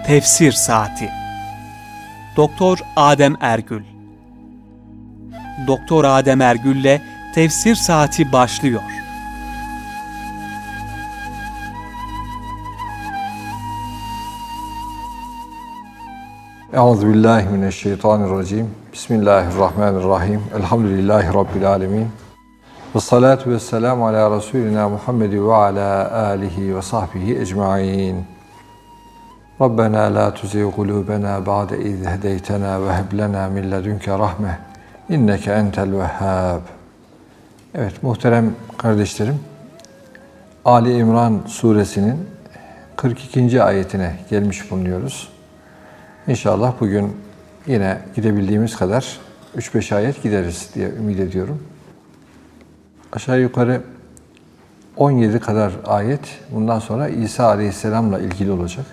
Tefsir Saati. Doktor Adem Ergül. Doktor Adem Ergül'le Tefsir Saati başlıyor. Euzubillahimineşşeytanirracim. Bismillahirrahmanirrahim. Elhamdülillahi Rabbil alemin. Ve salatu ve selamu ala Resulina Muhammedi ve ala alihi ve sahbihi ecma'in. Rabbena la tuzigh kulubena ba'de iz hedeytena ve heb lena min ledunke rahme. İnneke entel vehhab. Evet muhterem kardeşlerim, Ali İmran suresinin 42. ayetine gelmiş bulunuyoruz. İnşallah bugün yine gidebildiğimiz kadar 3-5 ayet gideriz diye ümit ediyorum. Aşağı yukarı 17 kadar ayet bundan sonra İsa Aleyhisselam'la ilgili olacak.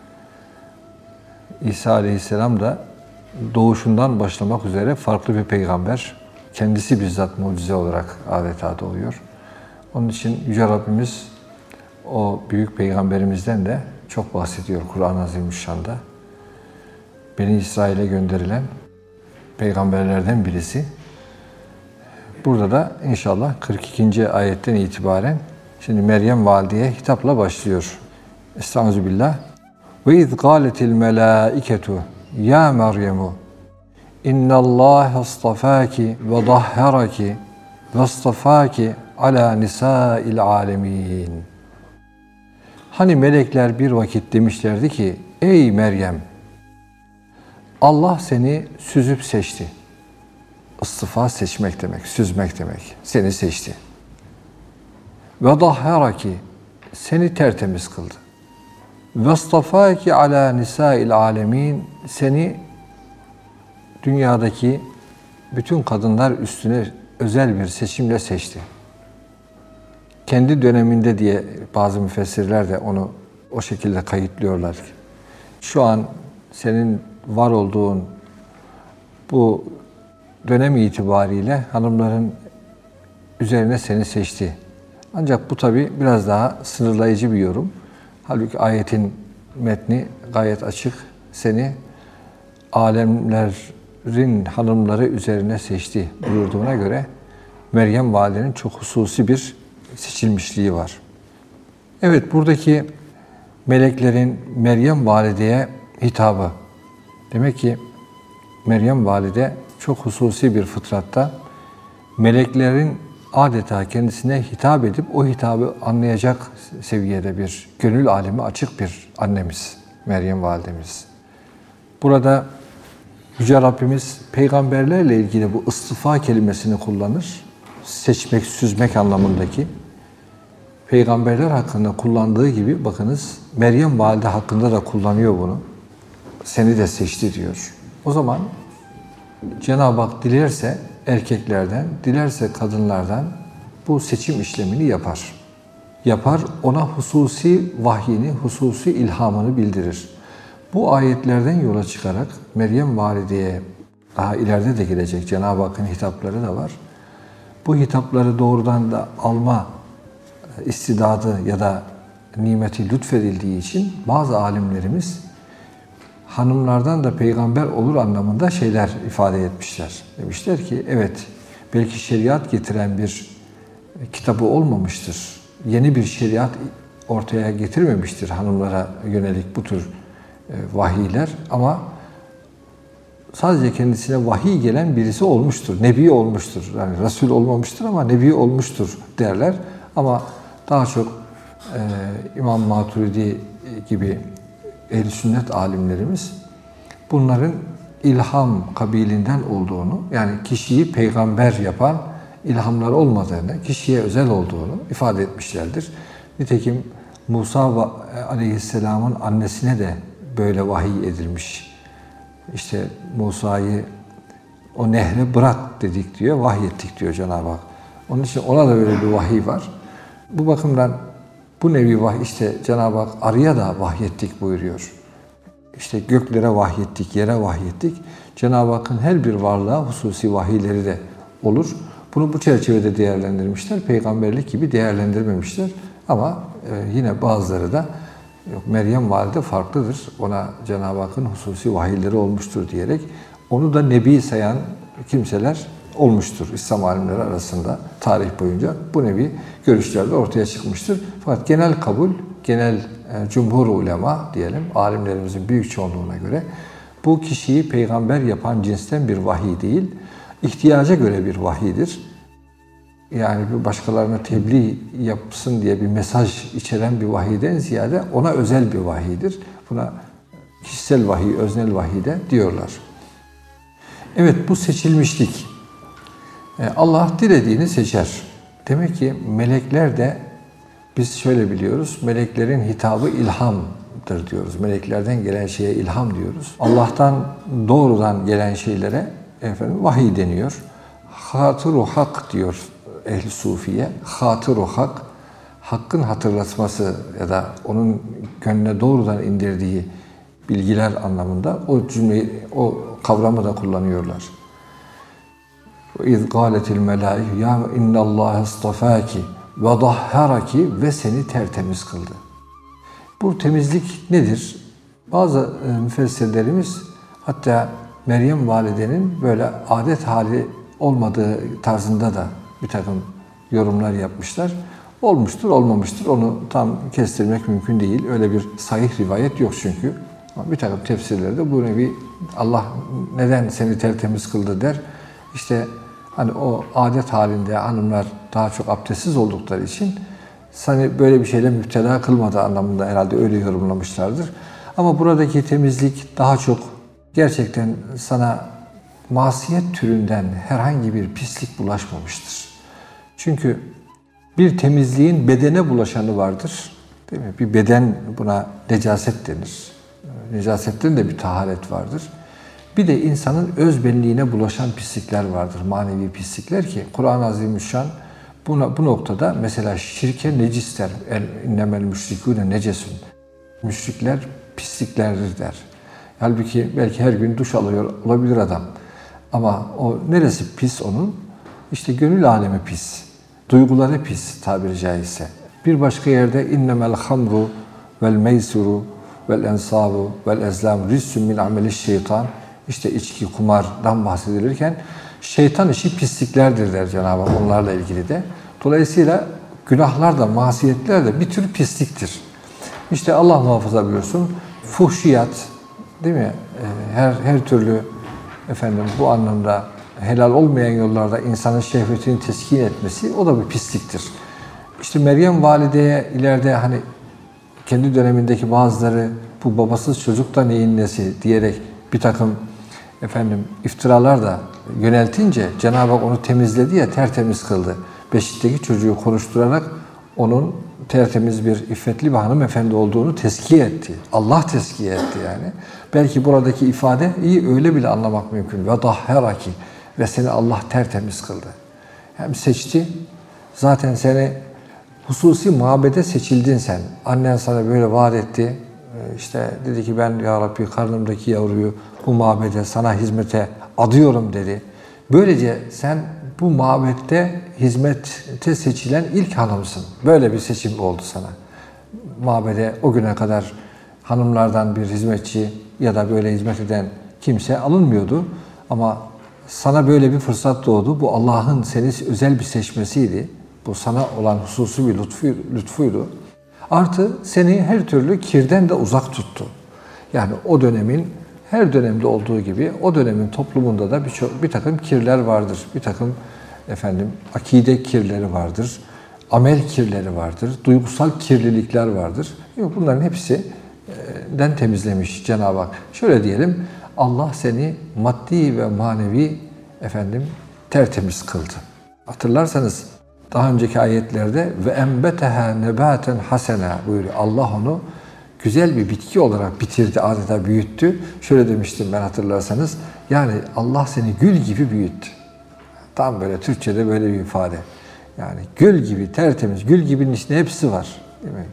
İsa Aleyhisselam da doğuşundan başlamak üzere farklı bir peygamber. Kendisi bizzat mucize olarak adeta doğuyor. Onun için Yüce Rabbimiz o büyük peygamberimizden de çok bahsediyor Kur'an-ı Azimüşşan'da. Beni İsrail'e gönderilen peygamberlerden birisi. Burada da inşallah 42. ayetten itibaren şimdi Meryem valideye hitapla başlıyor. Estağfirullah. Ve iz gâletil melâiketu ya Meryemu innallâhe astafâki ve dahharaki ve astafâki alâ nisâil âlemîn. Hani melekler bir vakit demişlerdi ki ey Meryem, Allah seni süzüp seçti. İstifa seçmek demek, süzmek demek. Seni seçti. Ve dahharaki, seni tertemiz kıldı. Ve istafaki ala nisâil âlemîn, seni dünyadaki bütün kadınlar üstüne özel bir seçimle seçti. Kendi döneminde diye bazı müfessirler de onu o şekilde kayıtlıyorlar. Şu an senin var olduğun bu dönem itibariyle hanımların üzerine seni seçti. Ancak bu tabi biraz daha sınırlayıcı bir yorum. Halbuki ayetin metni gayet açık. Seni alemlerin hanımları üzerine seçti buyurduğuna göre Meryem validenin çok hususi bir seçilmişliği var. Evet, buradaki meleklerin Meryem valideye hitabı. Demek ki Meryem valide çok hususi bir fıtratta meleklerin adeta kendisine hitap edip o hitabı anlayacak seviyede bir gönül alemi açık bir annemiz, Meryem validemiz. Burada Yüce Rabbimiz peygamberlerle ilgili bu istifa kelimesini kullanır. Seçmek, süzmek anlamındaki. Peygamberler hakkında kullandığı gibi bakınız Meryem valide hakkında da kullanıyor bunu. Seni de seçti diyor. O zaman Cenab-ı Hak dilerse erkeklerden, dilerse kadınlardan bu seçim işlemini yapar. Yapar, ona hususi vahyini, hususi ilhamını bildirir. Bu ayetlerden yola çıkarak Meryem valideye daha ileride de gelecek Cenab-ı Hakk'ın hitapları da var. Bu hitapları doğrudan da alma istidadı ya da nimeti lütfedildiği için bazı alimlerimiz hanımlardan da peygamber olur anlamında şeyler ifade etmişler. Demişler ki evet, belki şeriat getiren bir kitabı olmamıştır. Yeni bir şeriat ortaya getirmemiştir hanımlara yönelik bu tür vahiyler, ama sadece kendisine vahiy gelen birisi olmuştur. Nebi olmuştur. Yani Resul olmamıştır ama Nebi olmuştur derler. Ama daha çok İmam Maturidi gibi ehl-i sünnet alimlerimiz bunların ilham kabilinden olduğunu, yani kişiyi peygamber yapan ilhamlar olmadığını, kişiye özel olduğunu ifade etmişlerdir. Nitekim Musa Aleyhisselam'ın annesine de böyle vahiy edilmiş. İşte Musa'yı o nehre bırak dedik diyor, vahyettik diyor Cenab-ı Hak. Onun için ona da böyle bir vahiy var. Bu bakımdan bu nevi vahiy, işte Cenab-ı Hak arıya da vahyettik buyuruyor. İşte göklere vahyettik, yere vahyettik. Cenab-ı Hakk'ın her bir varlığa hususi vahiyleri de olur. Bunu bu çerçevede değerlendirmişler. Peygamberlik gibi değerlendirmemişler. Ama yine bazıları da Yok, Meryem valide farklıdır. Ona Cenab-ı Hakk'ın hususi vahiyleri olmuştur diyerek onu da nebi sayan kimseler olmuştur İslam alimleri arasında tarih boyunca. Bu nevi görüşler de ortaya çıkmıştır. Fakat genel kabul, genel cumhur ulema diyelim, alimlerimizin büyük çoğunluğuna göre bu kişiyi peygamber yapan cinsten bir vahiy değil, ihtiyaca göre bir vahiydir. Yani başkalarına tebliğ yapsın diye bir mesaj içeren bir vahiyden ziyade ona özel bir vahiydir. Buna kişisel vahiy, öznel vahiy de diyorlar. Evet, bu seçilmişlik. Allah dilediğini seçer. Demek ki melekler de, biz şöyle biliyoruz, meleklerin hitabı ilhamdır diyoruz. Meleklerden gelen şeye ilham diyoruz. Allah'tan doğrudan gelen şeylere vahiy deniyor. Hatır-u hak diyor ehl-i sufiye. Hatır-u hak, hakkın hatırlatması ya da onun gönlüne doğrudan indirdiği bilgiler anlamında o cümleyi, o kavramı da kullanıyorlar. وَاِذْ قَالَتِ الْمَلَائِكُ يَا اِنَّ اللّٰهَ اصْطَفَاكِ وَضَحَّرَكِ ve seni tertemiz kıldı. Bu temizlik nedir? Bazı müfessirlerimiz hatta Meryem validenin böyle adet hali olmadığı tarzında da bir takım yorumlar yapmışlar. Olmuştur, olmamıştır. Onu tam kestirmek mümkün değil. Öyle bir sahih rivayet yok çünkü. Ama bir takım tefsirlerde bu nevi Allah neden seni tertemiz kıldı der. İşte hani o adet halinde hanımlar daha çok abdestsiz oldukları için seni böyle bir şeyle müptela kılmadığı anlamında herhalde öyle yorumlamışlardır. Ama buradaki temizlik daha çok gerçekten sana masiyet türünden herhangi bir pislik bulaşmamıştır. Çünkü bir temizliğin bedene bulaşanı vardır. Değil mi? Bir beden, buna necaset denir. Necasetten de bir taharet vardır. Bir de insanın öz benliğine bulaşan pislikler vardır. Manevi pislikler ki Kur'an-ı Azimüşşan bu noktada mesela şirke necis der. İnnemel müşrikûne necesun. Müşrikler pisliklerdir der. Halbuki belki her gün duş alıyor olabilir adam. Ama o neresi pis onun? İşte gönül alemi pis. Duyguları pis tabiri caizse. Bir başka yerde innemel hamru vel meysuru vel ensabu vel ezlam rizsün min ameli şeytan. İşte içki, kumardan bahsedilirken şeytan işi pisliklerdir der Cenab-ı Hak onlarla ilgili de. Dolayısıyla günahlar da, masiyetler de bir tür pisliktir. İşte Allah muhafaza buyursun, fuhşiyat, değil mi? Her türlü bu anlamda helal olmayan yollarda insanın şehvetini teskin etmesi, o da bir pisliktir. İşte Meryem valideye ileride hani kendi dönemindeki bazıları bu babasız çocuk da neyin nesi diyerek bir takım iftiralar da yöneltince Cenab-ı Hak onu temizledi ya, tertemiz kıldı. Beşikteki çocuğu konuşturarak onun tertemiz bir iffetli bir hanımefendi olduğunu tezkiye etti. Allah tezkiye etti yani. Belki buradaki ifade iyi öyle bile anlamak mümkün. Ve dahheraki ve seni Allah tertemiz kıldı. Hem seçti, zaten seni hususi mabede seçildin sen. Annen sana böyle vaat etti. İşte dedi ki ben ya Rabbi karnımdaki yavruyu bu mabede sana hizmete adıyorum dedi. Böylece sen bu mabette hizmete seçilen ilk hanımsın. Böyle bir seçim oldu sana. Mabede o güne kadar hanımlardan bir hizmetçi ya da böyle hizmet eden kimse alınmıyordu. Ama sana böyle bir fırsat doğdu. Bu Allah'ın seni özel bir seçmesiydi. Bu sana olan hususi bir lütfuydu. Artı seni her türlü kirden de uzak tuttu. Yani o dönemin her dönemde olduğu gibi o dönemin toplumunda da bir takım kirler vardır. Bir takım akide kirleri vardır. Amel kirleri vardır. Duygusal kirlilikler vardır. Bunların hepsinden temizlemiş Cenab-ı Hak. Şöyle diyelim, Allah seni maddi ve manevi tertemiz kıldı. Hatırlarsanız daha önceki ayetlerde ve enbeteha nebaten hasena buyuruyor. Allah onu güzel bir bitki olarak bitirdi, adeta büyüttü. Şöyle demiştim ben hatırlarsanız. Yani Allah seni gül gibi büyüttü. Tam böyle Türkçe'de böyle bir ifade. Yani gül gibi tertemiz, gül gibinin içinde hepsi var. Değil mi?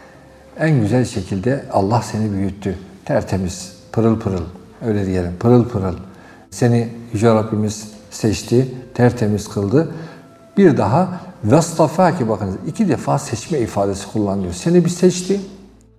En güzel şekilde Allah seni büyüttü. Tertemiz, pırıl pırıl. Öyle diyelim, pırıl pırıl. Seni Yüce Rabbimiz seçti, tertemiz kıldı. Bir daha vestafaki, bakınız 2 defa seçme ifadesi kullanılıyor. Seni bir seçti,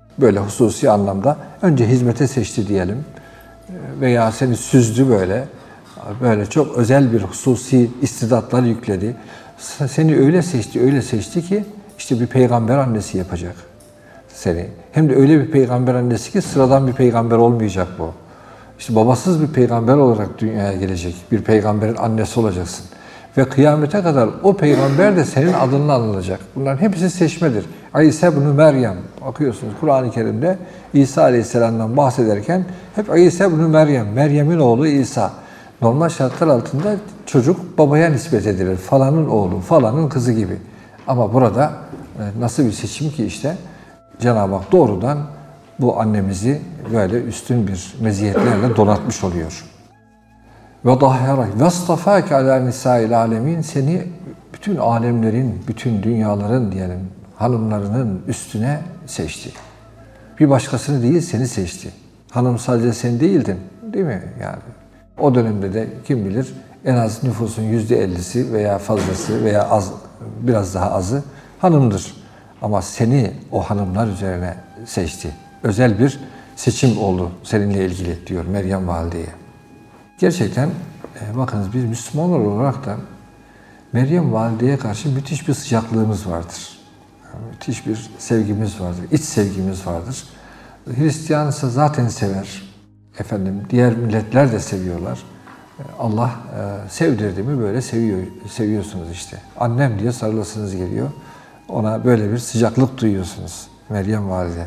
Böyle hususi anlamda önce hizmete seçti diyelim veya seni süzdü böyle çok özel bir hususi istidatlar yükledi. Seni öyle seçti ki işte bir peygamber annesi yapacak seni. Hem de öyle bir peygamber annesi ki sıradan bir peygamber olmayacak bu. İşte babasız bir peygamber olarak dünyaya gelecek. Bir peygamberin annesi olacaksın. Ve kıyamete kadar o peygamber de senin adınla anılacak. Bunların hepsi seçmedir. İsa ibn Meryem. Bakıyorsunuz Kur'an-ı Kerim'de İsa Aleyhisselam'dan bahsederken hep İsa ibn Meryem, Meryem'in oğlu İsa. Normal şartlar altında çocuk babaya nispet edilir. Falanın oğlu, falanın kızı gibi. Ama burada nasıl bir seçim ki işte Cenab-ı Hak doğrudan bu annemizi böyle üstün bir meziyetlerle donatmış oluyor. Ve dahharak vestafake ala nisa'il alemin, seni bütün alemlerin, bütün dünyaların diyelim hanımlarının üstüne seçti. Bir başkasını değil seni seçti. Hanım sadece sen değildin, değil mi yani? O dönemde de kim bilir en az nüfusun %50'si veya fazlası veya az, biraz daha azı hanımdır. Ama seni o hanımlar üzerine seçti. Özel bir seçim oldu seninle ilgili diyor Meryem Valide'ye. Gerçekten bakınız biz Müslümanlar olarak da Meryem Valide'ye karşı müthiş bir sıcaklığımız vardır. Müthiş bir sevgimiz vardır, iç sevgimiz vardır. Hristiyan ise zaten sever. Diğer milletler de seviyorlar. Allah sevdirdi mi böyle seviyorsunuz işte. Annem diye sarılasınız geliyor. Ona böyle bir sıcaklık duyuyorsunuz Meryem Valide.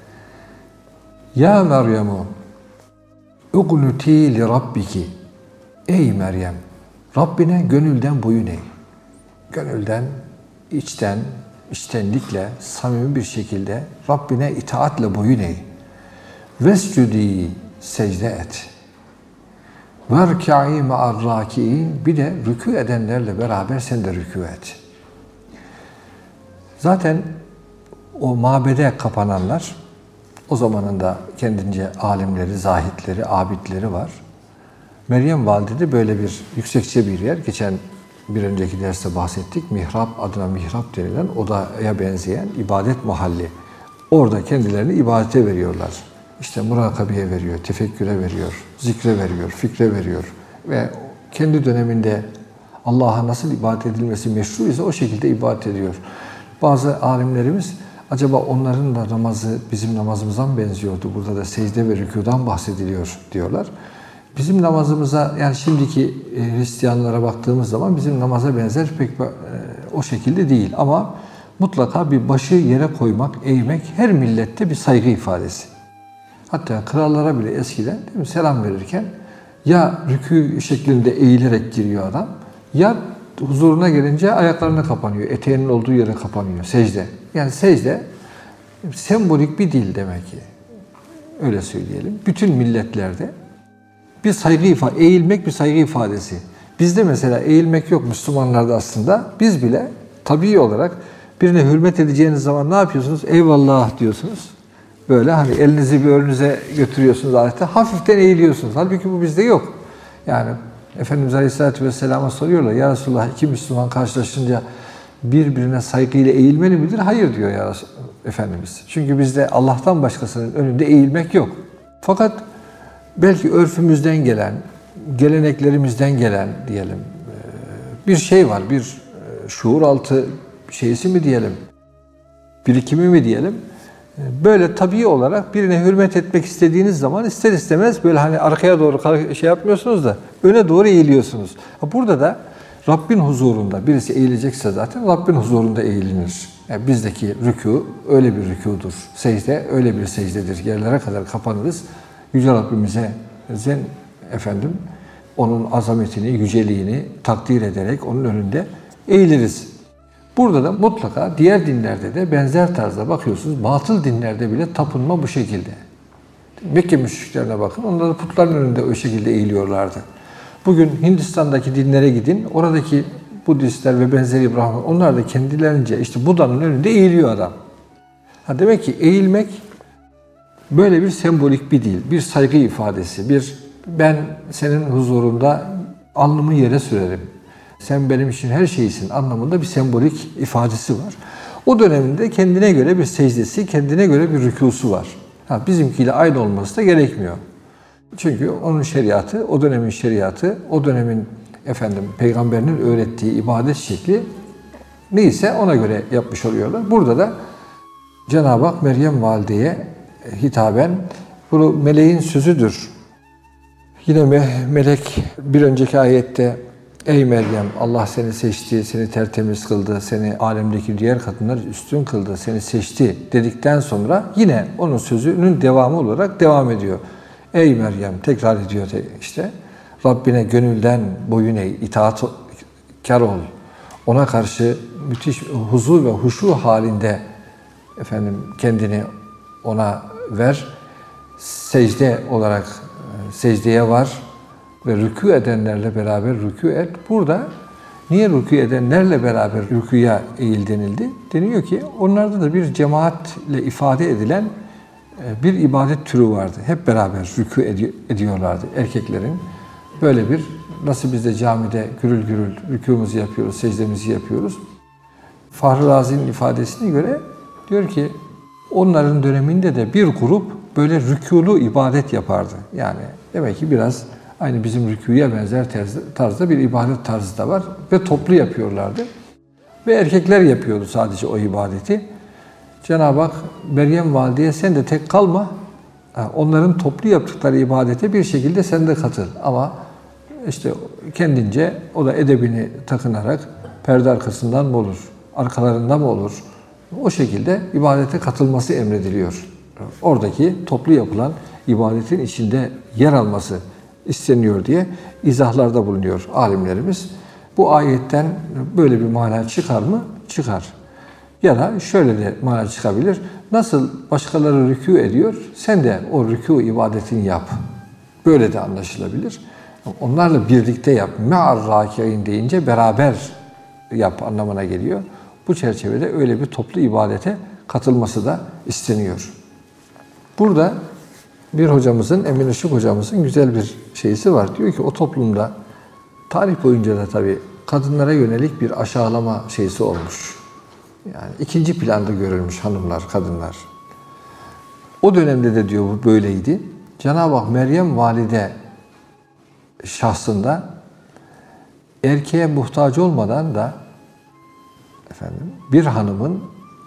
Ya Meryem'u uqnuti li rabbiki. Ey Meryem, Rabbine gönülden boyun eğ. Gönülden, içtenlikle, samimi bir şekilde Rabbine itaatle boyun eğ. Vescudi, secde et. Verkâ'i ma'ar-râki'in, bir de rükû edenlerle beraber sen de rükû et. Zaten o mabede kapananlar, o zamanın da kendince alimleri, zahitleri, abidleri var. Meryem Valide böyle bir yüksekçe bir yer. Geçen bir önceki derste bahsettik. Mihrap, adına mihrap denilen odaya benzeyen ibadet mahalli. Orada kendilerini ibadete veriyorlar. İşte murakabeye veriyor, tefekküre veriyor, zikre veriyor, fikre veriyor. Ve kendi döneminde Allah'a nasıl ibadet edilmesi meşru ise o şekilde ibadet ediyor. Bazı alimlerimiz acaba onların da namazı bizim namazımıza mı benziyordu? Burada da secde ve rükûdan bahsediliyor diyorlar. Bizim namazımıza, yani şimdiki Hristiyanlara baktığımız zaman bizim namaza benzer pek o şekilde değil. Ama mutlaka bir başı yere koymak, eğmek her millette bir saygı ifadesi. Hatta krallara bile eskiden değil mi, selam verirken ya rükû şeklinde eğilerek giriyor adam, ya huzuruna gelince ayaklarına kapanıyor, eteğinin olduğu yere kapanıyor, secde. Yani secde sembolik bir dil demek ki. Öyle söyleyelim. Bütün milletlerde bir saygı ifadesi, eğilmek bir saygı ifadesi. Bizde mesela eğilmek yok Müslümanlarda aslında. Biz bile tabii olarak birine hürmet edeceğiniz zaman ne yapıyorsunuz? Eyvallah diyorsunuz. Böyle hani elinizi bir önünüze götürüyorsunuz adeta. Hafiften eğiliyorsunuz. Halbuki bu bizde yok. Yani Efendimiz Aleyhisselatü Vesselam'a soruyorlar. Ya Resulullah, iki Müslüman karşılaşınca birbirine saygıyla eğilmeli midir? Hayır diyor ya Efendimiz. Çünkü bizde Allah'tan başkasının önünde eğilmek yok. Fakat belki örfümüzden gelen, geleneklerimizden gelen diyelim bir şey var. Bir şuur altı şeysi mi diyelim, birikimi mi diyelim. Böyle tabii olarak birine hürmet etmek istediğiniz zaman ister istemez böyle hani arkaya doğru şey yapmıyorsunuz da öne doğru eğiliyorsunuz. Burada da Rabbin huzurunda birisi eğilecekse zaten Rabbin huzurunda eğilinir. Yani bizdeki rükû öyle bir rükûdur. Secde öyle bir secdedir. Yerlere kadar kapanırız. Yüce Rabbimize onun azametini, yüceliğini takdir ederek onun önünde eğiliriz. Burada da mutlaka diğer dinlerde de benzer tarzda bakıyorsunuz. Batıl dinlerde bile tapınma bu şekilde. Mekke müşriklerine bakın. Onlar da putların önünde o şekilde eğiliyorlardı. Bugün Hindistan'daki dinlere gidin. Oradaki Budistler ve benzeri Brahman, onlar da kendilerince işte Buda'nın önünde eğiliyor adam. Demek ki eğilmek böyle bir sembolik bir dil, bir saygı ifadesi, ben senin huzurunda alnımı yere sürerim. Sen benim için her şeysin anlamında bir sembolik ifadesi var. O döneminde kendine göre bir secdesi, kendine göre bir rükûsu var. Bizimkiyle aynı olması da gerekmiyor. Çünkü onun şeriatı, o dönemin şeriatı, o dönemin peygamberinin öğrettiği ibadet şekli neyse ona göre yapmış oluyorlar. Burada da Cenab-ı Hak Meryem valideye hitaben, bu meleğin sözüdür. Yine melek bir önceki ayette ey Meryem Allah seni seçti, seni tertemiz kıldı, seni alemdeki diğer kadınlar üstün kıldı, seni seçti dedikten sonra yine onun sözünün devamı olarak devam ediyor. Ey Meryem tekrar ediyor işte Rabbine gönülden boyun eğ, itaatkar ol. Ona karşı müthiş huzur ve huşu halinde kendini ona ver. Secde olarak secdeye var ve rükû edenlerle beraber rükû et. Burada niye rükû edenlerle beraber rükûya eğil denildi? Deniyor ki onlarda da bir cemaatle ifade edilen bir ibadet türü vardı. Hep beraber rükû ediyorlardı erkeklerin. Böyle bir, nasıl biz de camide gürül gürül rükûmuzu yapıyoruz, secdemizi yapıyoruz. Fahri Razi'nin ifadesine göre diyor ki onların döneminde de bir grup böyle rükûlu ibadet yapardı. Yani demek ki biraz aynı bizim rükûya benzer tarzda bir ibadet tarzı da var ve toplu yapıyorlardı. Ve erkekler yapıyordu sadece o ibadeti. Cenab-ı Hak Meryem valideye sen de tek kalma, onların toplu yaptıkları ibadete bir şekilde sen de katıl. Ama işte kendince o da edebini takınarak perde arkasından mı olur, arkalarında mı olur? O şekilde ibadete katılması emrediliyor. Oradaki toplu yapılan ibadetin içinde yer alması isteniyor diye izahlarda bulunuyor alimlerimiz. Bu ayetten böyle bir mana çıkar mı? Çıkar. Ya da şöyle de mana çıkabilir. Nasıl başkaları rükû ediyor, sen de o rükû ibadetini yap. Böyle de anlaşılabilir. Onlarla birlikte yap. Me'ar râki'in deyince beraber yap anlamına geliyor. Bu çerçevede öyle bir toplu ibadete katılması da isteniyor. Burada bir hocamızın, Emin Işık hocamızın güzel bir şeysi var. Diyor ki o toplumda tarih boyunca da tabii kadınlara yönelik bir aşağılama şeysi olmuş. Yani ikinci planda görülmüş hanımlar, kadınlar. O dönemde de diyor bu böyleydi. Cenab-ı Hak Meryem valide şahsında erkeğe muhtaç olmadan da bir hanımın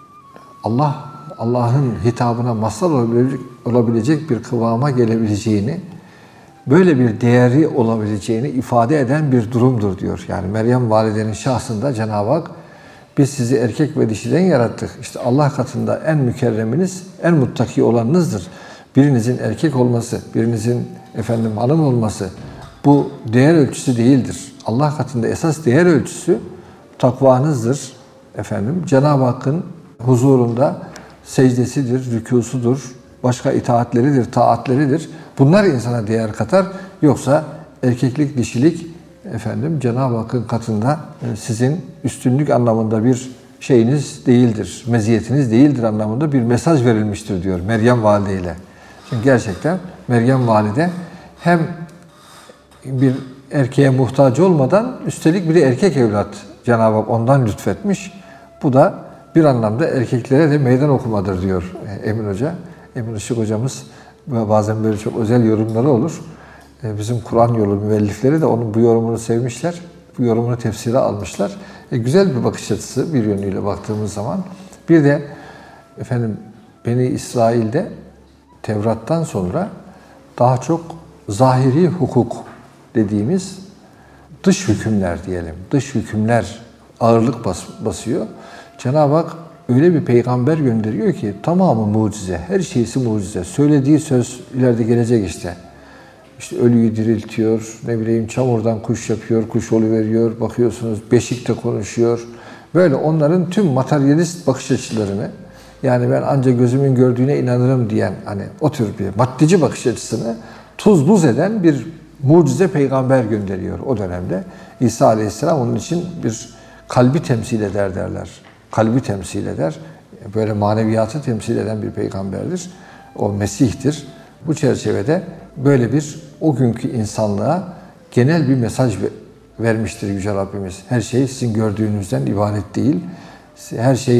Allah'ın hitabına mazhar olabilecek bir kıvama gelebileceğini, böyle bir değeri olabileceğini ifade eden bir durumdur diyor. Yani Meryem validenin şahsında Cenab-ı Hak biz sizi erkek ve dişiden yarattık. İşte Allah katında en mükerreminiz, en muttaki olanınızdır. Birinizin erkek olması, birinizin hanım olması bu değer ölçüsü değildir. Allah katında esas değer ölçüsü takvanızdır. Cenab-ı Hakk'ın huzurunda secdesidir, rükûsudur, başka itaatleridir, taatleridir. Bunlar insana değer katar. Yoksa erkeklik, dişilik Cenab-ı Hakk'ın katında sizin üstünlük anlamında bir şeyiniz değildir, meziyetiniz değildir anlamında bir mesaj verilmiştir diyor Meryem valide ile. Çünkü gerçekten Meryem valide hem bir erkeğe muhtaç olmadan üstelik bir de erkek evlat Cenab-ı Hak ondan lütfetmiş. Bu da bir anlamda erkeklere de meydan okumadır diyor Emin Hoca. Emin Işık hocamız bazen böyle çok özel yorumları olur. Bizim Kur'an yolu müellifleri de onun bu yorumunu sevmişler. Bu yorumunu tefsire almışlar. Güzel bir bakış açısı bir yönüyle baktığımız zaman. Bir de Beni İsrail'de Tevrat'tan sonra daha çok zahiri hukuk dediğimiz dış hükümler diyelim. Dış hükümler ağırlık basıyor. Cenab-ı Hak öyle bir peygamber gönderiyor ki tamamı mucize, her şeysi mucize. Söylediği söz ileride gelecek işte. İşte ölüyü diriltiyor, çamurdan kuş yapıyor, kuş oluveriyor, bakıyorsunuz beşikte konuşuyor. Böyle onların tüm materyalist bakış açılarını, yani ben ancak gözümün gördüğüne inanırım diyen o tür bir maddeci bakış açısını tuz buz eden bir mucize peygamber gönderiyor o dönemde. İsa Aleyhisselam onun için bir kalbi temsil eder derler. Kalbi temsil eder. Böyle maneviyatı temsil eden bir peygamberdir. O Mesih'tir. Bu çerçevede böyle bir o günkü insanlığa genel bir mesaj vermiştir Yüce Rabbimiz. Her şey sizin gördüğünüzden ibaret değil. Her şey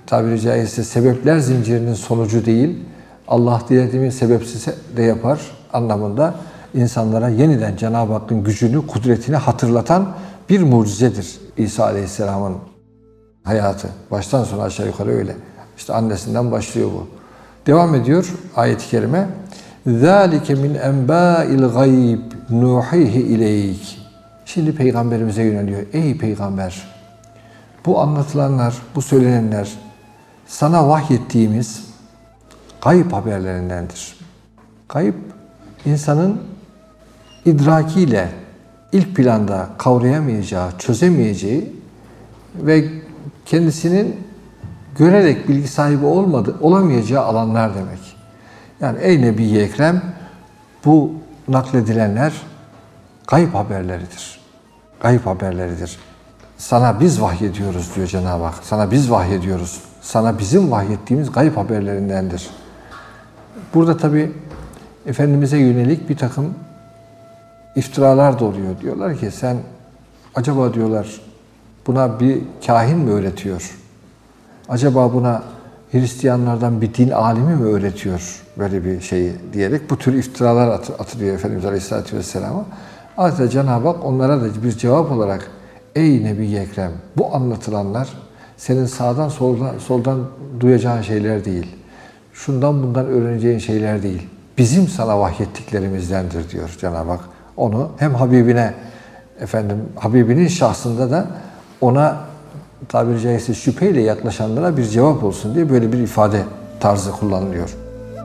tabiri caizse sebepler zincirinin sonucu değil, Allah dilediğini sebepsiz de yapar anlamında insanlara yeniden Cenab-ı Hakk'ın gücünü, kudretini hatırlatan bir mucizedir İsa Aleyhisselam'ın hayatı. Baştan sona aşağı yukarı öyle. İşte annesinden başlıyor bu. Devam ediyor ayet-i kerime. ذَٰلِكَ مِنْ اَنْبَاءِ الْغَيْبِ نُوحِيهِ اِلَيْكِ. Şimdi Peygamberimize yöneliyor. Ey Peygamber! Bu anlatılanlar, bu söylenenler sana vahyettiğimiz gayb haberlerindendir. Gayb, insanın idrakiyle ilk planda kavrayamayacağı, çözemeyeceği ve kendisinin görerek bilgi sahibi olamayacağı alanlar demek. Yani ey Nebi-i Ekrem, bu nakledilenler gayb haberleridir. Gayb haberleridir. Sana biz vahyediyoruz diyor Cenab-ı Hak. Sana biz vahyediyoruz. Sana bizim vahyettiğimiz gayb haberlerindendir. Burada tabi Efendimiz'e yönelik bir takım iftiralar da oluyor. Diyorlar ki sen acaba diyorlar buna bir kahin mi öğretiyor? Acaba buna Hristiyanlardan bir din alimi mi öğretiyor? Böyle bir şeyi diyerek bu tür iftiralar atılıyor Efendimiz Aleyhisselatü Vesselam'a. Adeta Cenab-ı Hak onlara da bir cevap olarak ey Nebi-i Ekrem, bu anlatılanlar senin sağdan soldan duyacağın şeyler değil. Şundan bundan öğreneceğin şeyler değil. Bizim sana vahyettiklerimizdendir diyor Cenab-ı Hak. Onu hem Habibinin şahsında da ona tabiri caizse şüpheyle yaklaşanlara bir cevap olsun diye böyle bir ifade tarzı kullanılıyor.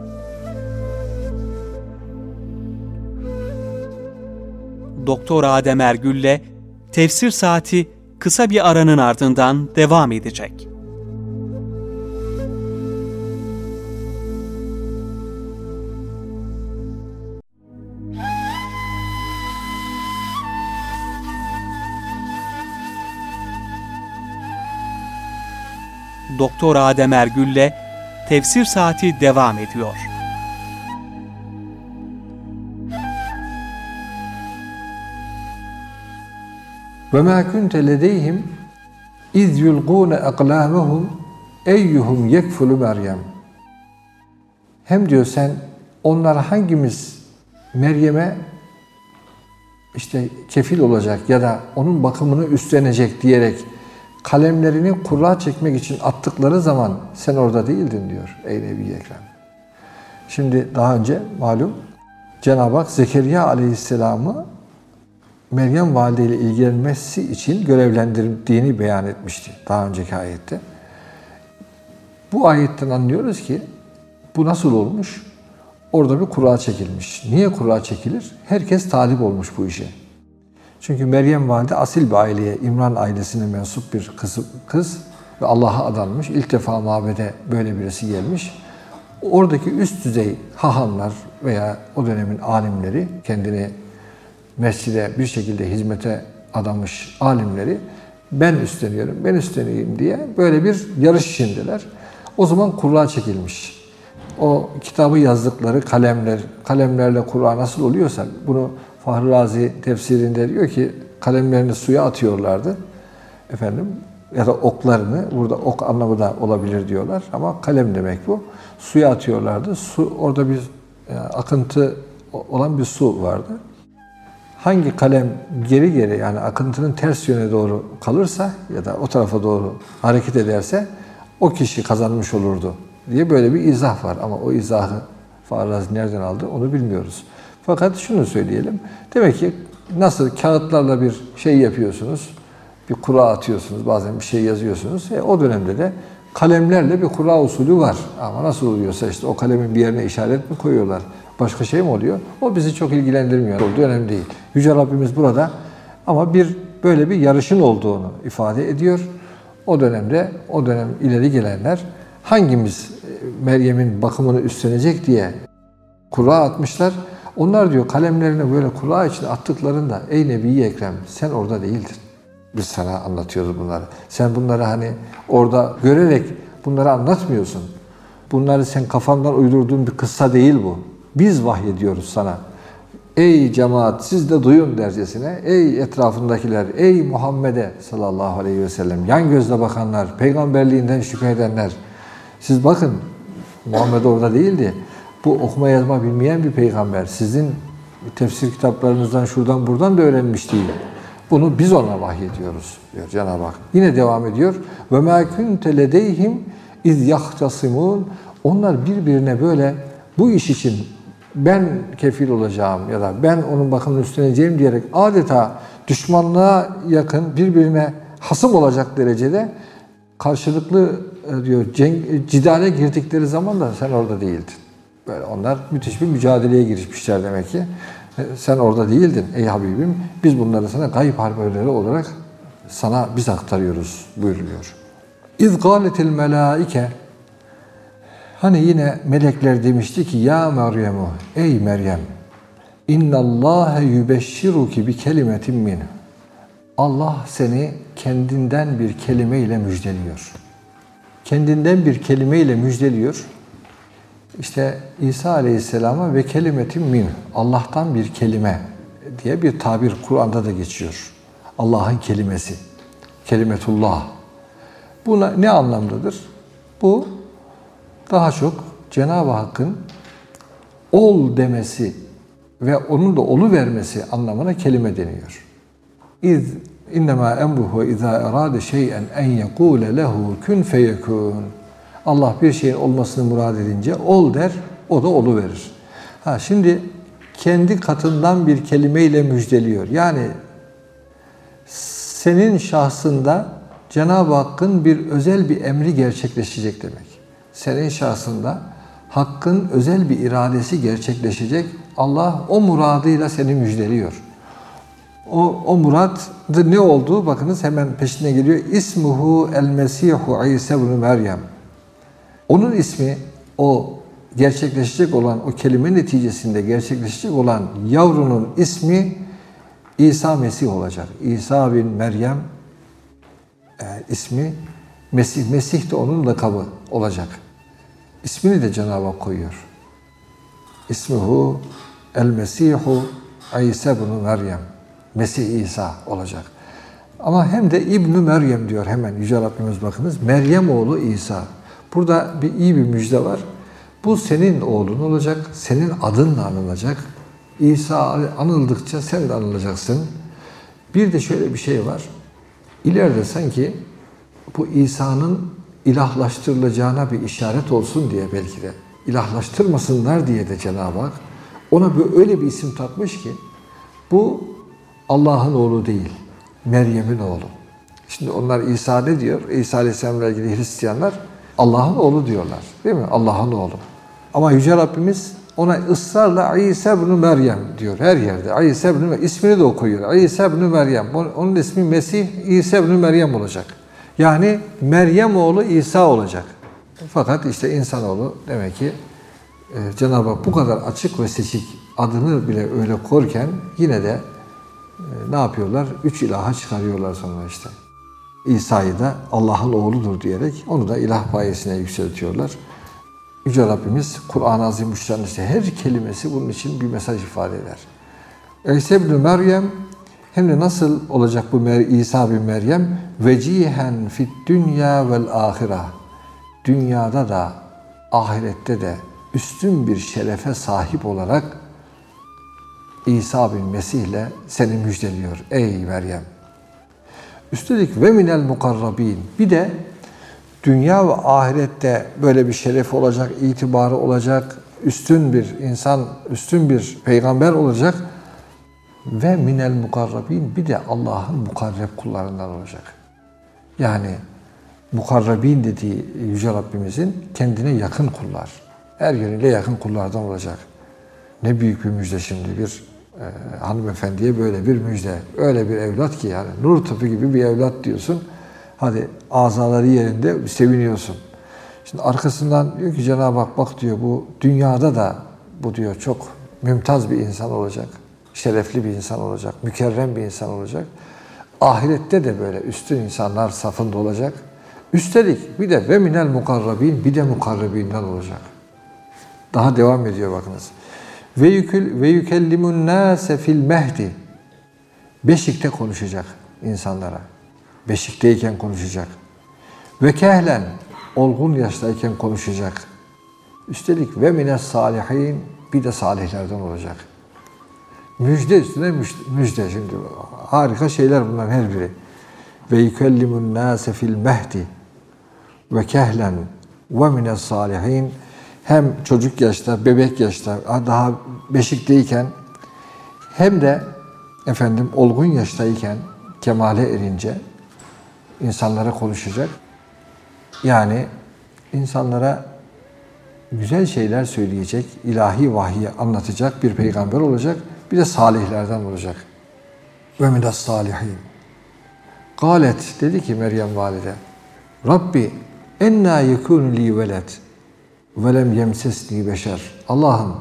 Doktor Adem Ergül'le Tefsir Saati kısa bir aranın ardından devam edecek. Doktor Adem Ergül'le Tefsir Saati devam ediyor. وَمَا كُنْتَ لَدَيْهِمْ اِذْ يُلْقُونَ اَقْلَامَهُمْ اَيُّهُمْ يَكْفُلُ Meryem. Hem diyor sen onlara hangimiz Meryem'e işte kefil olacak ya da onun bakımını üstlenecek diyerek kalemlerini kura çekmek için attıkları zaman sen orada değildin diyor ey Nebi-i Ekrem. Şimdi daha önce malum Cenab-ı Hak Zekeriya Aleyhisselam'ı Meryem Valide ile ilgilenmesi için görevlendirdiğini beyan etmişti daha önceki ayette. Bu ayetten anlıyoruz ki bu nasıl olmuş? Orada bir kura çekilmiş. Niye kura çekilir? Herkes talip olmuş bu işe. Çünkü Meryem Valide asil bir aileye, İmran ailesine mensup bir kız ve Allah'a adanmış. İlk defa mabede böyle birisi gelmiş. Oradaki üst düzey hahamlar veya o dönemin alimleri, kendini mescide bir şekilde hizmete adamış alimleri ben üstleniyorum, ben üstleneyim diye böyle bir yarış içindeler. O zaman kura çekilmiş. O kitabı yazdıkları kalemlerle Kur'an nasıl oluyorsa bunu Fahri Razi tefsirinde diyor ki kalemlerini suya atıyorlardı. Ya da oklarını, burada ok anlamı da olabilir diyorlar ama kalem demek bu. Suya atıyorlardı. Orada bir akıntı olan bir su vardı. Hangi kalem geri yani akıntının ters yöne doğru kalırsa ya da o tarafa doğru hareket ederse o kişi kazanmış olurdu diye böyle bir izah var. Ama o izahı Fahri Razi nereden aldı onu bilmiyoruz. Fakat şunu söyleyelim. Demek ki nasıl kağıtlarla bir şey yapıyorsunuz, bir kura atıyorsunuz, bazen bir şey yazıyorsunuz. O dönemde de kalemlerle bir kura usulü var. Ama nasıl oluyorsa işte o kalemin bir yerine işaret mi koyuyorlar? Başka şey mi oluyor? O bizi çok ilgilendirmiyor. Olduğu önemli değil. Yüce Rabbimiz burada ama böyle bir yarışın olduğunu ifade ediyor. O dönem ileri gelenler hangimiz Meryem'in bakımını üstlenecek diye kura atmışlar. Onlar diyor kalemlerini böyle kura içine attıklarında ey Nebi-i Ekrem sen orada değildin. Biz sana anlatıyoruz bunları. Sen bunları hani orada görerek bunları anlatmıyorsun. Bunları sen kafandan uydurduğun bir kıssa değil bu. Biz vahyediyoruz sana. Ey cemaat siz de duyun dercesine. Ey etrafındakiler, ey Muhammed'e sallallahu aleyhi ve sellem. Yan gözle bakanlar, peygamberliğinden şüphe edenler. Siz bakın, Muhammed orada değildi. Bu okuma yazma bilmeyen bir peygamber. Sizin tefsir kitaplarınızdan şuradan buradan da öğrenmiş değil. Bunu biz ona vahyediyoruz diyor Cenab-ı Hak. Yine devam ediyor. Ve mâ kunte ledeyhim iz yahtasimun. Onlar birbirine böyle bu iş için ben kefil olacağım ya da ben onun bakımını üstleneceğim diyerek adeta düşmanlığa yakın, birbirine hasım olacak derecede karşılıklı diyor cidale girdikleri zaman da sen orada değildin. Böyle onlar müthiş bir mücadeleye girişmişler demek ki. Sen orada değildin ey Habibim. Biz bunları sana gayb haberleri olarak sana biz aktarıyoruz buyuruyor. İz gâletil melâike. Hani yine melekler demişti ki ya Meryem'u, ey Meryem, innallâhe yübeşşiruki bi kelimetin min. Allah seni kendinden bir kelimeyle müjdeliyor. Kendinden bir kelimeyle müjdeliyor. İşte İsa Aleyhisselam'a ve kelimetin min, Allah'tan bir kelime diye bir tabir Kur'an'da da geçiyor. Allah'ın kelimesi, kelimetullah. Buna ne anlamdadır? Bu daha çok Cenab-ı Hakk'ın ol demesi ve onun da olu vermesi anlamına kelime deniyor. İz innema emruhu iza erade şey'en en yekule lehu kun feyekun. Allah bir şeyin olmasını murad edince ol der, o da olu verir. Şimdi kendi katından bir kelimeyle müjdeliyor. Yani senin şahsında Cenab-ı Hakk'ın bir özel bir emri gerçekleşecek demek. Senin şahsında Hakk'ın özel bir iradesi gerçekleşecek. Allah o muradıyla seni müjdeliyor. O murad ne oldu? Bakınız hemen peşine geliyor. İsmuhu el-Mesihu İsa ibn Meryem. Onun ismi o gerçekleşecek olan, o kelime neticesinde gerçekleşecek olan yavrunun ismi İsa Mesih olacak. İsa bin Meryem ismi Mesih. Mesih de onun lakabı olacak. İsmini de Cenab-ı Hak koyuyor. İsmuhu el-Mesihu İsa ibn Meryem. Mesih İsa olacak. Ama hem de İbn-i Meryem diyor hemen Yüce Rabbimiz bakınız. Meryem oğlu İsa. Burada iyi bir müjde var. Bu senin oğlun olacak. Senin adınla anılacak. İsa anıldıkça sen de anılacaksın. Bir de şöyle bir şey var. İleride sanki bu İsa'nın ilahlaştırılacağına bir işaret olsun diye belki de ilahlaştırmasınlar diye de Cenab-ı Hak ona öyle bir isim takmış ki bu Allah'ın oğlu değil, Meryem'in oğlu. Şimdi onlar İsa ne diyor? İsa Aleyhisselam'la ilgili Hristiyanlar Allah'ın oğlu diyorlar. Değil mi? Allah'ın oğlu. Ama Yüce Rabbimiz ona ısrarla İsa ibn Meryem diyor her yerde. İsa ibn Meryem ismini de okuyor. İsa ibn Meryem. Onun ismi Mesih İsa ibn Meryem olacak. Yani Meryem oğlu İsa olacak. Fakat işte insanoğlu demek ki Cenab-ı Hak bu kadar açık ve seçik adını bile öyle korken yine de ne yapıyorlar? 3 ilaha çıkarıyorlar sonra işte. İsa'yı da Allah'ın oğludur diyerek onu da ilah payesine yükseltiyorlar. Yüce Rabbimiz Kur'an-ı Azimüşşan'ın işte her kelimesi bunun için bir mesaj ifade eder. İsa ibn Meryem hem de nasıl olacak bu İsa bin Meryem? Vecihen fit dünya vel ahira. Dünyada da ahirette de üstün bir şerefe sahip olarak İsa bin Mesih ile seni müjdeliyor ey Meryem. Üstelik ve minel mukarrabin. Bir de dünya ve ahirette böyle bir şerefi olacak, itibarı olacak, üstün bir insan, üstün bir peygamber olacak. Ve minel mukarrabin, bir de Allah'ın mukarreb kullarından olacak. Yani mukarrabin dediği Yüce Rabbimizin kendine yakın kullar. Her yönüyle yakın kullardan olacak. Ne büyük bir müjde şimdi bir hanımefendiye böyle bir müjde. Öyle bir evlat ki yani nur topu gibi bir evlat diyorsun. Hadi azaları yerinde seviniyorsun. Şimdi arkasından diyor ki Cenab-ı Hak bak diyor bu dünyada da bu diyor çok mümtaz bir insan olacak. Şerefli bir insan olacak. Mükerrem bir insan olacak. Ahirette de böyle üstün insanlar safında olacak. Üstelik bir de ve minel mukarrabin, bir de mukarrabinden olacak. Daha devam ediyor bakınız. Ve yükellimun nase fil mehdi. Beşikte konuşacak insanlara. Beşikteyken konuşacak. Ve kehlen, olgun yaştayken konuşacak. Üstelik ve mines salihin, bir de salihlerden olacak. Müjde üstüne müjde. Şimdi harika şeyler bunların her biri. Ve yükellimun nase fil mehdi ve kehlen ve mines salihin. Hem çocuk yaşta, bebek yaşta, daha beşikteyken hem de olgun yaştayken kemale erince insanlara konuşacak. Yani insanlara güzel şeyler söyleyecek, ilahi vahiy anlatacak bir peygamber olacak. Bir de salihlerden olacak. Ve minas salihin. Galet, dedi ki Meryem valide, Rabbi enna yekunu li veled ve lem yemsesni beşer. Allah'ım,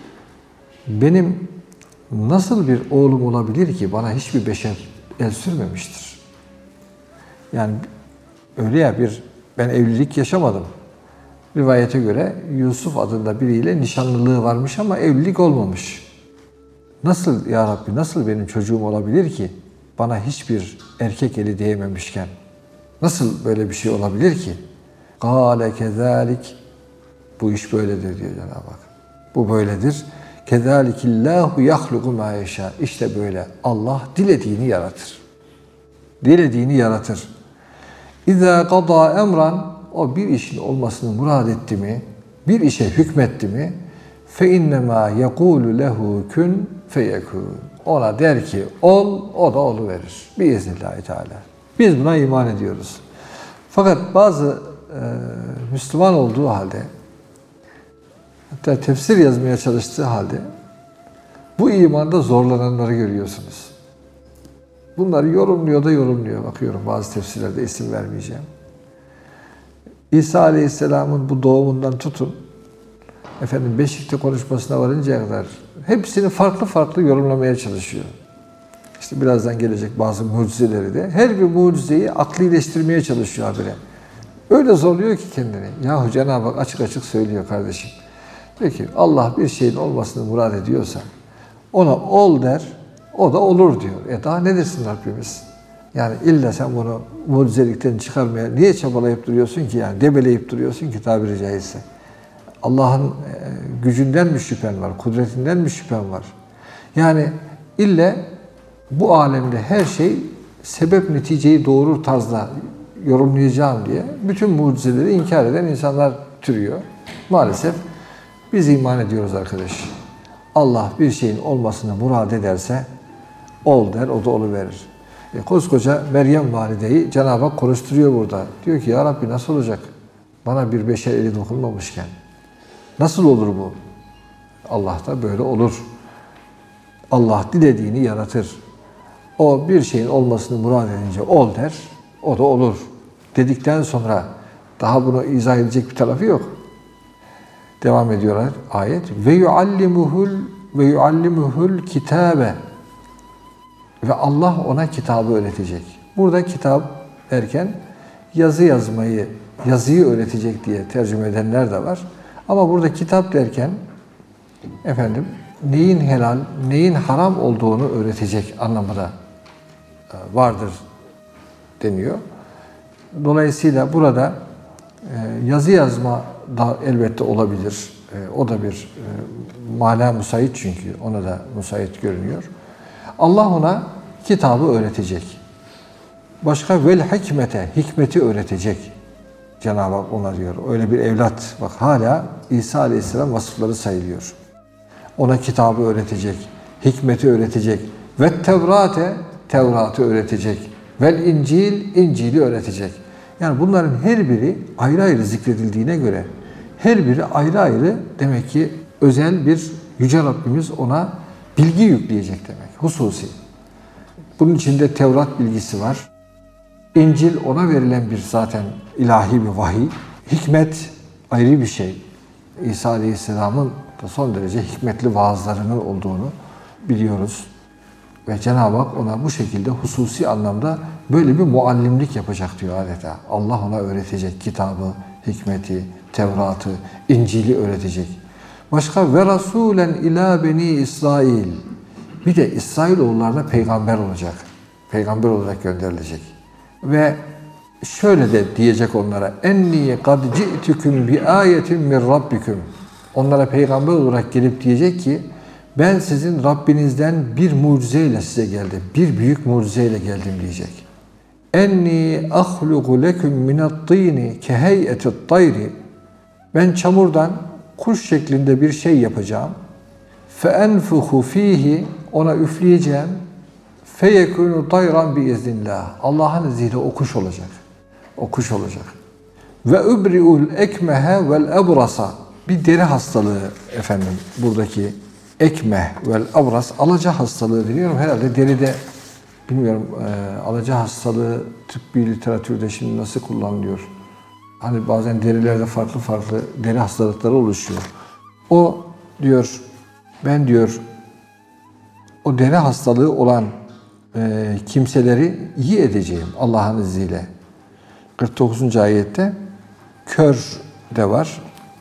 benim nasıl bir oğlum olabilir ki bana hiçbir beşer el sürmemiştir? Yani öyle ya, ben evlilik yaşamadım. Rivayete göre Yusuf adında biriyle nişanlılığı varmış ama evlilik olmamış. Nasıl ya Rabbi, nasıl benim çocuğum olabilir ki bana hiçbir erkek eli değmemişken? Nasıl böyle bir şey olabilir ki? Kâle kezâlik. Bu iş böyledir diyor Cenab-ı Hak. Bu böyledir. Kezâlikillâhu yahluku mâ yeşâ. İşte böyle Allah dilediğini yaratır. Dilediğini yaratır. İzâ kadâ emran, o bir işin olmasını murad etti mi, bir işe hükmetti mi, fe innemâ yekûlü lehu kün feyekûn. Ona der ki ol, o da oluverir. Biiznillâhi Teâlâ. Biz buna iman ediyoruz. Fakat bazı Müslüman olduğu halde, hatta tefsir yazmaya çalıştığı halde bu imanda zorlananları görüyorsunuz. Bunları yorumluyor. Bakıyorum bazı tefsirlerde, isim vermeyeceğim. İsa Aleyhisselam'ın bu doğumundan tutun, Beşik'te konuşmasına varıncaya kadar hepsini farklı yorumlamaya çalışıyor. İşte birazdan gelecek bazı mucizeleri de. Her bir mucizeyi aklileştirmeye çalışıyor habire. Öyle zorluyor ki kendini. Yahu Cenab-ı Hak açık açık söylüyor kardeşim. Diyor ki Allah bir şeyin olmasını murad ediyorsa ona ol der, o da olur diyor. Daha ne desin Rabbimiz? Yani illa sen bunu mucizelikten çıkarmaya niye çabalayıp duruyorsun ki, yani debeleyip duruyorsun ki tabiri caizse? Allah'ın gücünden mi şüphen var, kudretinden mi şüphen var? Yani illa bu alemde her şey sebep neticeyi doğurur tarzda yorumlayacağım diye bütün mucizeleri inkar eden insanlar türüyor. Maalesef biz iman ediyoruz arkadaş. Allah bir şeyin olmasını murad ederse ol der, o da oluverir. Koskoca Meryem valideyi Cenab-ı Hak konuşturuyor burada. Diyor ki ya Rabbi nasıl olacak? Bana bir beşer eli dokunmamışken. Nasıl olur bu? Allah da böyle olur. Allah dilediğini yaratır. O bir şeyin olmasını murad edince ol der, o da olur. Dedikten sonra daha bunu izah edecek bir tarafı yok. Devam ediyorlar ayet. Ve yuallimuhul kitabe. Ve Allah ona kitabı öğretecek. Burada kitap derken yazıyı öğretecek diye tercüme edenler de var. Ama burada kitap derken neyin helal, neyin haram olduğunu öğretecek anlamı da vardır deniyor. Dolayısıyla burada yazı yazma da elbette olabilir. O da bir mana müsait çünkü. Ona da müsait görünüyor. Allah ona kitabı öğretecek. Başka vel hikmete, hikmeti öğretecek. Cenab-ı Hak ona diyor. Öyle bir evlat. Bak hala İsa Aleyhisselam vasıfları sayılıyor. Ona kitabı öğretecek. Hikmeti öğretecek. Ve Tevrat'ı öğretecek. Vel İncil, İncil'i öğretecek. Yani bunların her biri ayrı ayrı zikredildiğine göre her biri ayrı ayrı demek ki özel bir Yüce Rabbimiz ona bilgi yükleyecek demek. Hususi. Bunun içinde Tevrat bilgisi var. İncil ona verilen bir zaten ilahi bir vahiy. Hikmet ayrı bir şey. İsa Aleyhisselam'ın da son derece hikmetli vaazlarının olduğunu biliyoruz. Ve Cenab-ı Hak ona bu şekilde hususi anlamda böyle bir muallimlik yapacak diyor adeta. Allah ona öğretecek kitabı, hikmeti, Tevrat'ı, İncil'i öğretecek. Başka ve rasulen ila beni İsrail. Bir de İsrailoğullarına peygamber olacak. Peygamber olarak gönderilecek. Ve şöyle de diyecek onlara: enni kad ci'tukum bi ayetin min rabbikum. Onlara peygamber olarak gelip diyecek ki ben sizin Rabbinizden bir mucizeyle size geldim. Bir büyük mucizeyle geldim diyecek. Enni ahluqu lekum minat-tini kehey'etit-tayri. Ben çamurdan kuş şeklinde bir şey yapacağım. Fe enfuhu fihi, ona üfleyeceğim. Fe yekunu tayran biiznillah. Allah'ın izniyle o kuş olacak. O kuş olacak. Ve übri'ul ekmehe vel ebrasa. Bir deri hastalığı efendim, buradaki ekmeh vel abras, alaca hastalığı deniyorum. Herhalde deride, bilmiyorum, alaca hastalığı tıbbi literatürde şimdi nasıl kullanılıyor? Hani bazen derilerde farklı farklı deri hastalıkları oluşuyor. O diyor, ben diyor o deri hastalığı olan kimseleri iyi edeceğim Allah'ın izniyle. 49. ayette kör de var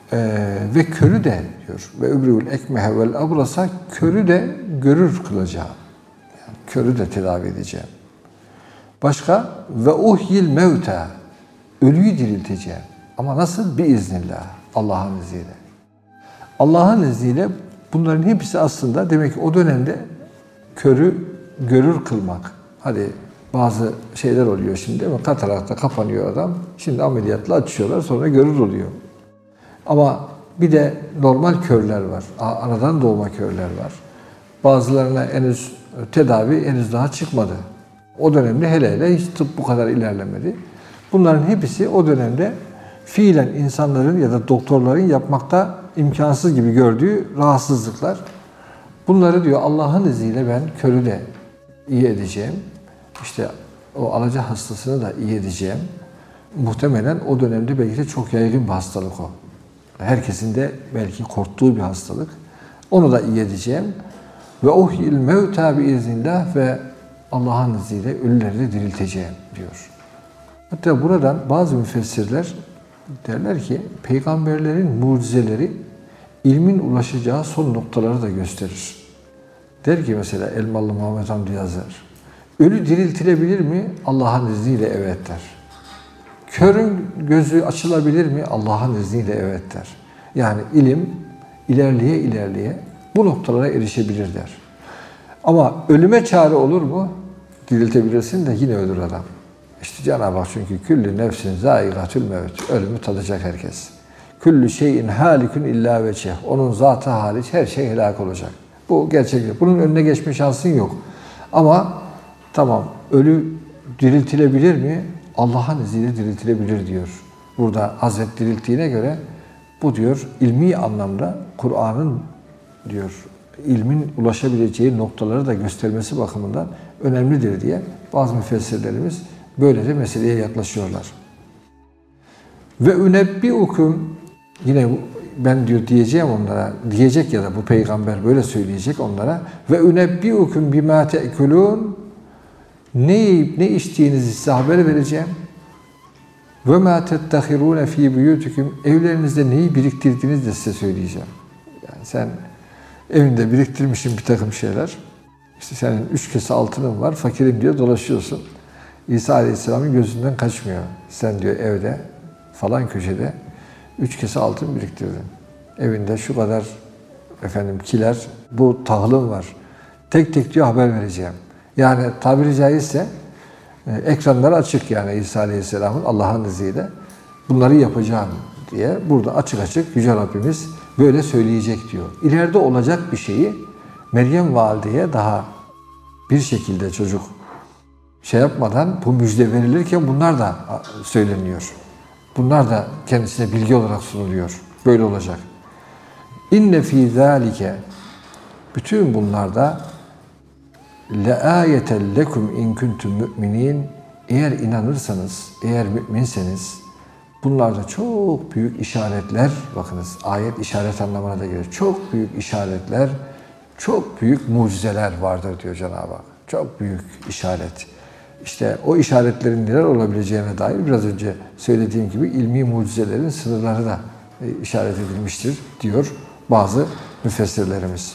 ve körü de diyor. Ve übriul ekmehe vel abrasa, körü de görür kılacağım. Yani körü de tedavi edeceğim. Başka ve uhyil mevta, ölüyü dirilteceğim. Ama nasıl? Biiznillah. Allah'ın izniyle. Allah'ın izniyle bunların hepsi aslında demek ki o dönemde körü görür kılmak. Hadi bazı şeyler oluyor şimdi değil mi? Katarakta kapanıyor adam. Şimdi ameliyatla açıyorlar, sonra görür oluyor. Ama bir de normal körler var. Anadan doğma körler var. Bazılarına henüz tedavi daha çıkmadı. O dönemde hele hiç tıp bu kadar ilerlemedi. Bunların hepsi o dönemde fiilen insanların ya da doktorların yapmakta imkansız gibi gördüğü rahatsızlıklar. Bunları diyor Allah'ın izniyle ben körü de iyi edeceğim. İşte o alaca hastasını da iyi edeceğim. Muhtemelen o dönemde belki de çok yaygın bir hastalık o. Herkesin de belki korktuğu bir hastalık. Onu da iyi edeceğim. Ve uhyil mevta biiznillah, ve Allah'ın izniyle ölüleri de dirilteceğim diyor. Hatta buradan bazı müfessirler derler ki peygamberlerin mucizeleri ilmin ulaşacağı son noktaları da gösterir. Der ki mesela Elmalı Muhammed Hamdi yazar: ölü diriltilebilir mi? Allah'ın izniyle evet der. Körün gözü açılabilir mi? Allah'ın izniyle evet der. Yani ilim ilerleye bu noktalara erişebilir der. Ama ölüme çare olur mu? Diriltebilirsin de yine ölür adam. İşte Cenab-ı Hak çünkü küllü nefsin zâigatül mevt. Ölümü tadacak herkes. Küllü şeyin halikun illa veçeh. Onun zatı hariç her şey helak olacak. Bu gerçeklik. Bunun önüne geçme şansın yok. Ama tamam, ölü diriltilebilir mi? Allah'ın izniyle diriltilebilir diyor. Burada Hazret dirilttiğine göre bu diyor ilmi anlamda Kur'an'ın diyor ilmin ulaşabileceği noktaları da göstermesi bakımından önemlidir diye bazı müfessirlerimiz böyle de meseleye yaklaşıyorlar. Ve ünebbiukum, yine ben diyor diyeceğim onlara, diyecek ya da bu peygamber böyle söyleyecek onlara, ve ünebbiukum bima te'kulun, ne yiyip ne içtiğinizi size haber vereceğim. Ve ma tettehirune fi buyutikum, evlerinizde neyi biriktirdiğinizi de size söyleyeceğim. Yani sen evinde biriktirmişsin bir takım şeyler. İşte senin 3 kese altının var, fakirim diye dolaşıyorsun. İsa Aleyhisselam'ın gözünden kaçmıyor. Sen diyor evde falan köşede 3 kese altın biriktirdin. Evinde şu kadar efendim kiler, bu tahılın var. Tek tek diyor haber vereceğim. Yani tabiri caizse ekranları açık, yani İsa Aleyhisselam'ın Allah'ın izniyle bunları yapacağım diye burada açık açık Yüce Rabbimiz böyle söyleyecek diyor. İleride olacak bir şeyi Meryem Valide'ye daha bir şekilde çocuk şey yapmadan bu müjde verilirken bunlar da söyleniyor. Bunlar da kendisine bilgi olarak sunuluyor. Böyle olacak. İnne fî zâlike, bütün bunlarda leâyeten lekum in kuntum mu'minin, eğer inanırsanız, eğer müminseniz bunlarda çok büyük işaretler, bakınız ayet işaret anlamına da gelir. Çok büyük işaretler, çok büyük mucizeler vardır diyor Cenab-ı Hak. Çok büyük işaret. İşte o işaretlerin neler olabileceğine dair biraz önce söylediğim gibi ilmi mucizelerin sınırları da işaret edilmiştir diyor bazı müfessirlerimiz.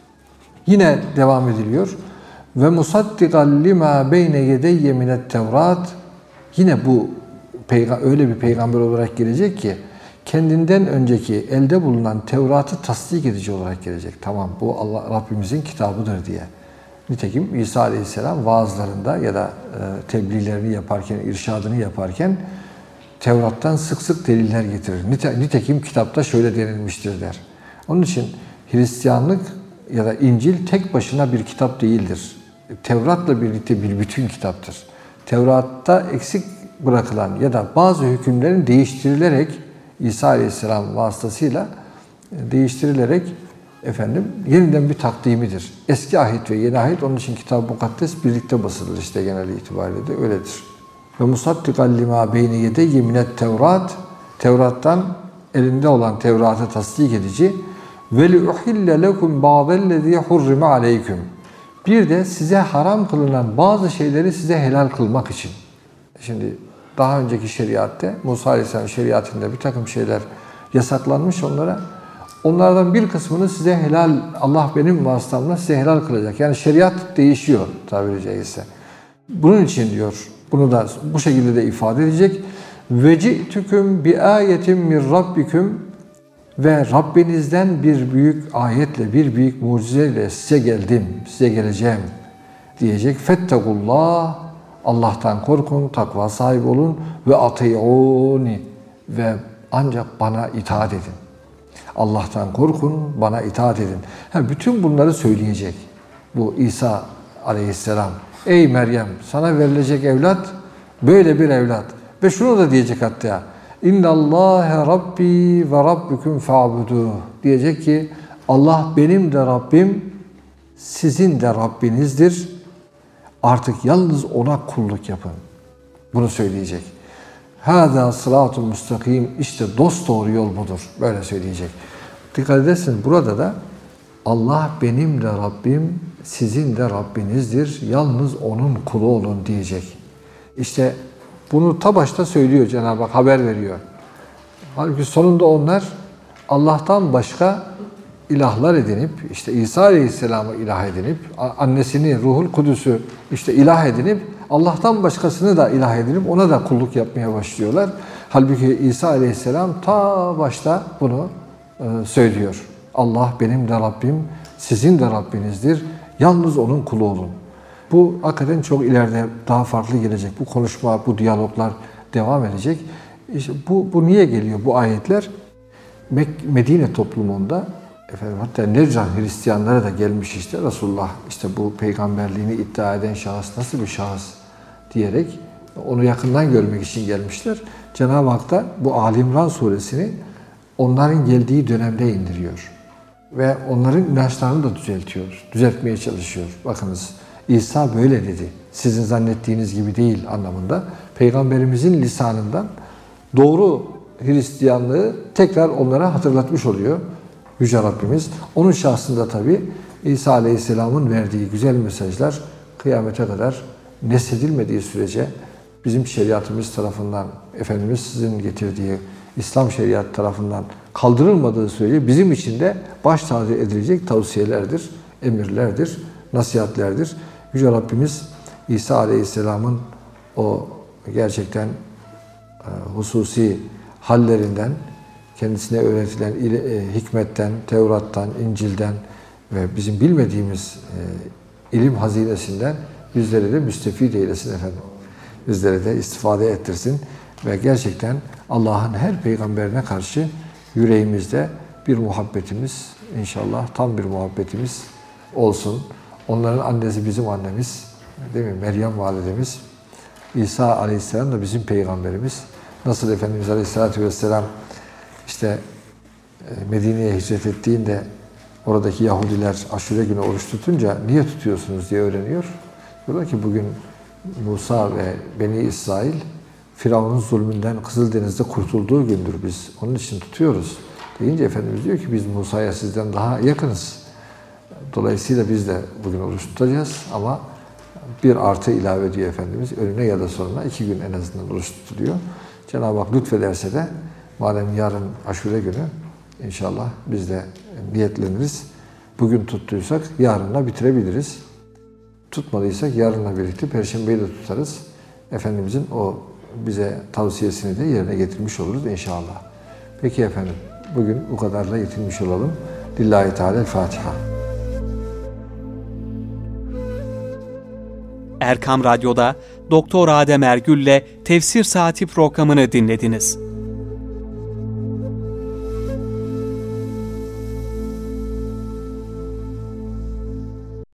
Yine devam ediliyor. Ve musaddiqan lima beyne yedeyye minet Tevrat. Yine bu öyle bir peygamber olarak gelecek ki kendinden önceki elde bulunan Tevrat'ı tasdik edici olarak gelecek. Tamam, bu Allah Rabbimizin kitabıdır diye. Nitekim İsa Aleyhisselam vaazlarında ya da tebliğlerini yaparken, irşadını yaparken Tevrat'tan sık sık deliller getirir. Nitekim kitapta şöyle denilmiştir der. Onun için Hristiyanlık ya da İncil tek başına bir kitap değildir. Tevrat'la birlikte bir bütün kitaptır. Tevrat'ta eksik bırakılan ya da bazı hükümlerin değiştirilerek İsa Aleyhisselam vasıtasıyla değiştirilerek yeniden bir takdimidir. Eski ahit ve yeni ahit, onun için Kitab-ı Mukaddes birlikte basılır işte genel itibariyle de öyledir. Ve musaddiqan lima beyne yedeyye minet Tevrat, Tevrat'tan elinde olan Tevrat'ı tasdik edici ve liuhille lekum ba'dellezî hurrime aleyküm. Bir de size haram kılınan bazı şeyleri size helal kılmak için. Şimdi daha önceki şeriatte, Musa Aleyhisselam şeriatında bir takım şeyler yasaklanmış onlara. Onlardan bir kısmını size helal, Allah benim vasıtamla size helal kılacak. Yani şeriat değişiyor tabiri caizse. Bunun için diyor, bunu da bu şekilde de ifade edecek. Veci'tüküm bi ayetin min rabbiküm, ve Rabbinizden bir büyük ayetle, bir büyük mucizeyle size geldim, size geleceğim diyecek. Fettekullah, Allah'tan korkun, takva sahibi olun ve ati'uni, ve ancak bana itaat edin. Allah'tan korkun, bana itaat edin. Bütün bunları söyleyecek bu İsa Aleyhisselam. Ey Meryem, sana verilecek evlat böyle bir evlat. Ve şunu da diyecek hatta. İnnallâhe Rabbi ve Rabbüküm fa'buduh. Diyecek ki Allah benim de Rabbim, sizin de Rabbinizdir. Artık yalnız ona kulluk yapın. Bunu söyleyecek. Hâzâ sıratun müstakim. İşte dosdoğru yol budur. Böyle söyleyecek. Dikkat ederseniz burada da Allah benim de Rabbim, sizin de Rabbinizdir. Yalnız onun kulu olun diyecek. İşte bunu ta başta söylüyor Cenab-ı Hak, haber veriyor. Halbuki sonunda onlar Allah'tan başka ilahlar edinip, işte İsa Aleyhisselam'ı ilah edinip, annesini, Ruhul Kudüs'ü işte ilah edinip, Allah'tan başkasını da ilah edinip ona da kulluk yapmaya başlıyorlar. Halbuki İsa Aleyhisselam ta başta bunu söylüyor. Allah benim de Rabbim, sizin de Rabbinizdir. Yalnız onun kulu olun. Bu hakikaten çok ileride daha farklı gelecek. Bu konuşma, bu diyaloglar devam edecek. İşte bu niye geliyor bu ayetler? Medine toplumunda hatta Necran Hristiyanlara da gelmiş işte Resulullah, işte bu peygamberliğini iddia eden şahıs nasıl bir şahıs diyerek onu yakından görmek için gelmişler. Cenab-ı Hak da bu Ali İmran suresini onların geldiği dönemde indiriyor. Ve onların inançlarını da düzeltmeye çalışıyor. Bakınız, İsa böyle dedi. Sizin zannettiğiniz gibi değil anlamında. Peygamberimizin lisanından doğru Hristiyanlığı tekrar onlara hatırlatmış oluyor Yüce Rabbimiz. Onun şahsında tabi İsa Aleyhisselam'ın verdiği güzel mesajlar kıyamete kadar nesedilmediği sürece bizim şeriatımız tarafından, Efendimiz'in getirdiği İslam şeriat tarafından kaldırılmadığı sürece bizim için de baş tacı edilecek tavsiyelerdir, emirlerdir, nasihatlerdir. Yüce Rabbimiz İsa Aleyhisselam'ın o gerçekten hususi hallerinden, kendisine öğretilen hikmetten, Tevrat'tan, İncil'den ve bizim bilmediğimiz ilim hazinesinden bizleri de müstefid eylesin efendim. Bizleri de istifade ettirsin ve gerçekten Allah'ın her peygamberine karşı yüreğimizde bir muhabbetimiz, inşallah tam bir muhabbetimiz olsun. Onların annesi bizim annemiz, değil mi? Meryem validemiz, İsa Aleyhisselam da bizim peygamberimiz. Nasıl Efendimiz Aleyhisselatü Vesselam işte Medine'ye hicret ettiğinde oradaki Yahudiler Aşure günü oruç tutunca niye tutuyorsunuz diye öğreniyor. Diyorlar ki bugün Musa ve Beni İsrail Firavun'un zulmünden Kızıldeniz'de kurtulduğu gündür, biz onun için tutuyoruz. Deyince Efendimiz diyor ki biz Musa'ya sizden daha yakınız. Dolayısıyla biz de bugün oruç tutacağız ama bir artı ilave ediyor Efendimiz. Önüne ya da sonuna 2 gün en azından oruç tutuluyor. Cenab-ı Hak lütfederse de madem yarın Aşure günü İnşallah biz de niyetleniriz. Bugün tuttuysak yarınla bitirebiliriz. Tutmadıysak yarınla birlikte Perşembeyi de tutarız. Efendimizin o bize tavsiyesini de yerine getirmiş oluruz inşallah. Peki efendim, bugün bu kadarla yetinmiş olalım. Lillahi Teala'l-Fatiha. Erkam Radyo'da Doktor Adem Ergül'le Tefsir Saati programını dinlediniz.